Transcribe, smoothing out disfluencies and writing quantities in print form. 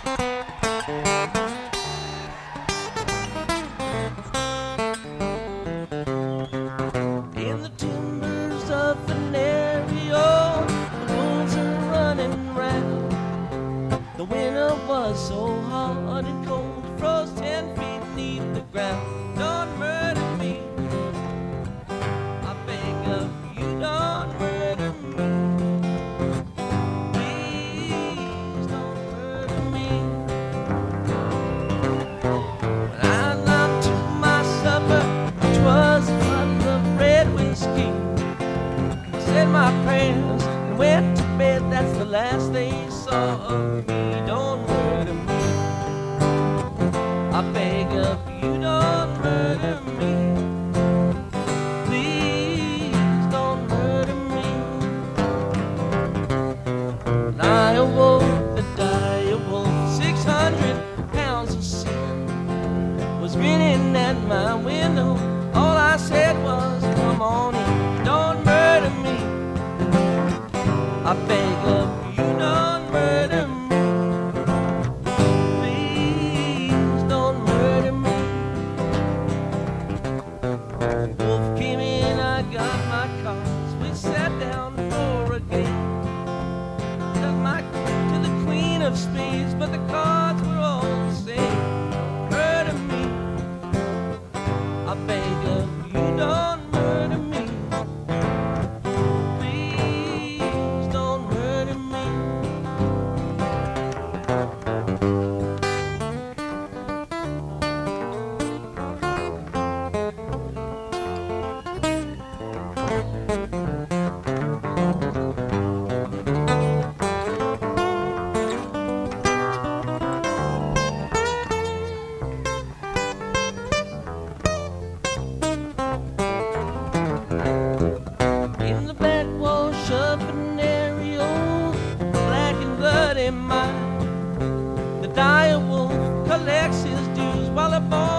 In the timbers of Venerio, the wolves are running round. The winter was so hard and cold, froze 10 feet beneath the ground. Don't murder me, I beg of you, don't murder me. Please don't murder me. When I knocked to my supper, which was a bottle of red whiskey, said my prayers and went to bed. That's the last they saw of me. Don't murder me, I beg of you, don't murder me. Please don't murder me. And I awoke the dire wolf, 600 pounds of sin was grinning at my window. All I said was, come on in, don't murder me, I beg of you, don't murder me. Please don't murder me. Wolf came in, I got my cards, we sat down for a game. Took my to the Queen of Spades, but the cards were all the same. Murder me, I beg of you, don't murder me. Please don't murder me. In the backwash of Venerio, black and bloody mine, the dire wolf collects his dues while the boy